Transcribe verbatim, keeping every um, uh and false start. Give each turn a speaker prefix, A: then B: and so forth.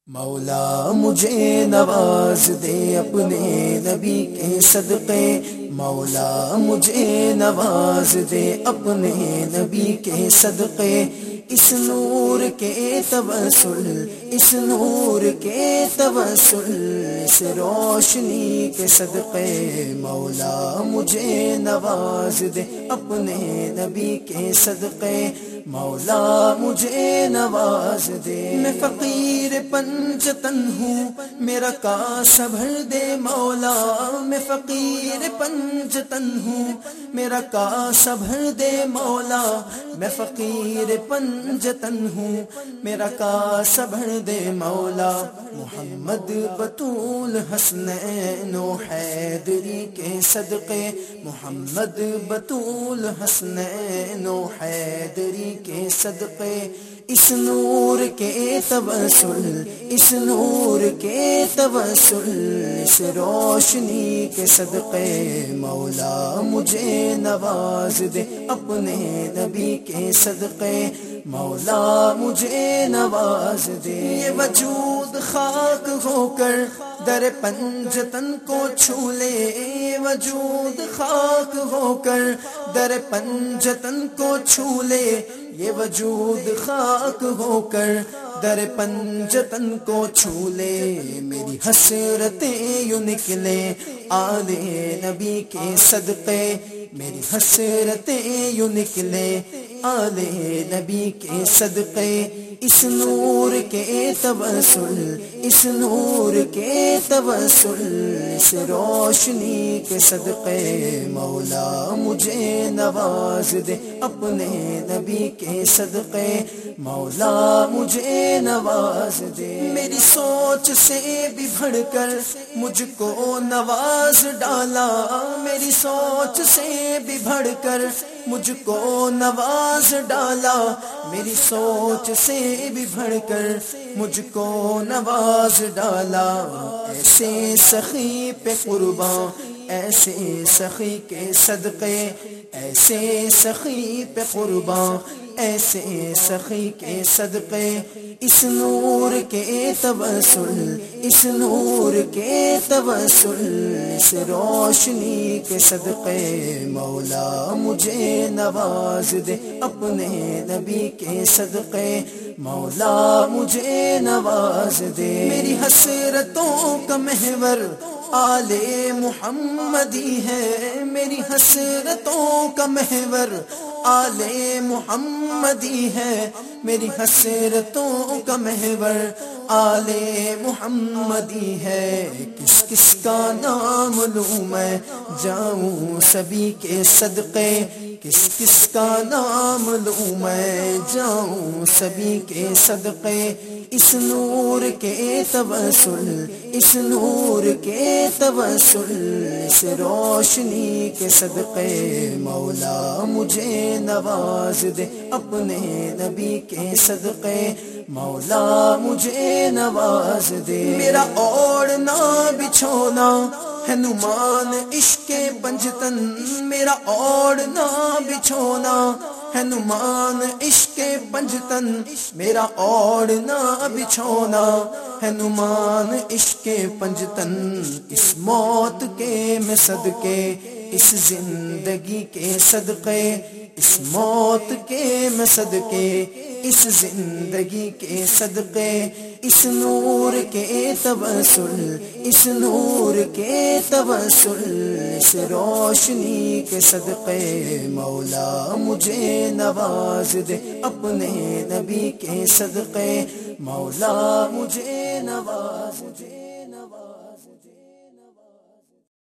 A: مولا مجھے نواز دے اپنے نبی کے صدقے، مولا مجھے نواز دے اپنے نبی کے صدقے، اس نور کے توسل، اس نور کے توسل، اس روشنی کے صدقے، مولا مجھے نواز دے اپنے نبی کے صدقے، مولا مجھے نواز دے۔ میں فقیر پنجتن ہوں، میرا کاسہ بھر دے مولا، میں فقیر پنجتن ہوں، میرا کاسہ بھر دے مولا، میں فقیر پنجتن ہوں، میرا کاسہ بھر دے مولا، محمد بطول حسنین و حیدری کے صدقے، محمد بطول حسنین و حیدری کے صدقے، اس نور کے توسل، اس نور کے توسل، اس روشنی کے صدقے، مولا مجھے نواز دے اپنے نبی کے صدقے، مولا مجھے نواز دے۔ یہ وجود خاک ہو کر در پنجتن کو چھو لے، یہ وجود خاک ہو کر در پنجتن کو چھو لے، یہ وجود خاک ہو کر در پنجتن کو چھو لے، میری حسرتیں یوں نکلے آل نبی کے صدقے، میری حسرتیں یوں نکلے آل نبی کے صدقے، اس نور کے توسل، اس نور کے توسل، اس روشنی کے صدقے، مولا مجھے نواز دے اپنے نبی کے صدقے، مولا مجھے نواز دے۔ میری سوچ سے بھی بڑھ کر مجھ کو نواز ڈالا، میری سوچ سے بھی بڑھ کر مجھ کو نواز ڈالا، میری سوچ سے بھی بڑھ کر مجھ کو نواز ڈالا، ایسے سخی پہ قرباں، ایسے سخی کے صدقے، ایسے سخی پہ قرباں، ایسے سخی کے صدقے، اس نور کے توسل، اس نور کے توسل، اس روشنی کے صدقے، مولا مجھے نواز دے اپنے نبی کے صدقے، مولا مجھے نواز دے۔ میری حسرتوں کا محور آل محمدی ہے، میری حسرتوں کا محور آل محمدی ہے، میری حسرتوں کا محور آل محمدی ہے، کس کس کا نام لوں میں جاؤں سبھی کے صدقے، کس کس کا نام لوں میں جاؤں سبھی کے صدقے، اس نور کے توسل، اس نور کے توسل، اس روشنی کے صدقے، مولا مجھے نواز دے اپنے نبی کے صدقے، مولا مجھے نواز دے۔ میرا اوڑھنا بچھونا ہے نمان عشق پنجتن، میرا اوڑھنا بچھونا ہے نمان عشق پنجتن، میرا اوڑھنا بچھونا ہے نمان عشق پنجتن، اس موت کے میں صدقے، اس زندگی کے صدقے، اس موت کے میں صدقے، اس زندگی کے صدقے، اس نور کے توسل، اس نور کے توسل، اس روشنی کے صدقے، مولا مجھے نواز دے اپنے نبی کے صدقے، مولا مجھے نواز دے۔